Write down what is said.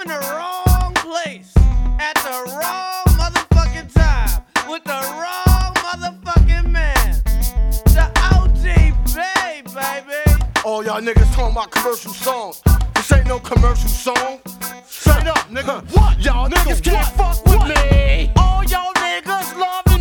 in the wrong place at the wrong motherfucking time with the wrong motherfucking man. The OTB, baby. All y'all niggas talking about commercial songs. This ain't no commercial song. Straight up, nigga. What? Y'all niggas can't fuck with me.